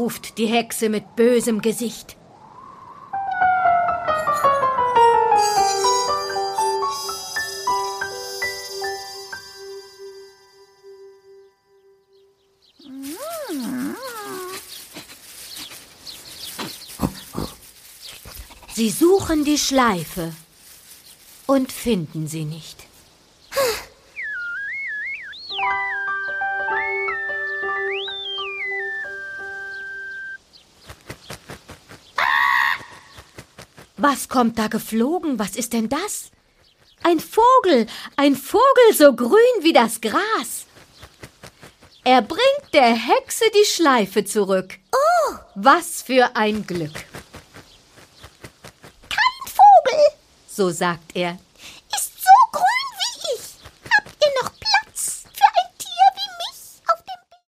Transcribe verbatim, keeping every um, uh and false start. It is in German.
ruft die Hexe mit bösem Gesicht. Sie suchen die Schleife und finden sie nicht. Was kommt da geflogen? Was ist denn das? Ein Vogel, ein Vogel so grün wie das Gras. Er bringt der Hexe die Schleife zurück. Oh! Was für ein Glück. Kein Vogel! So sagt er.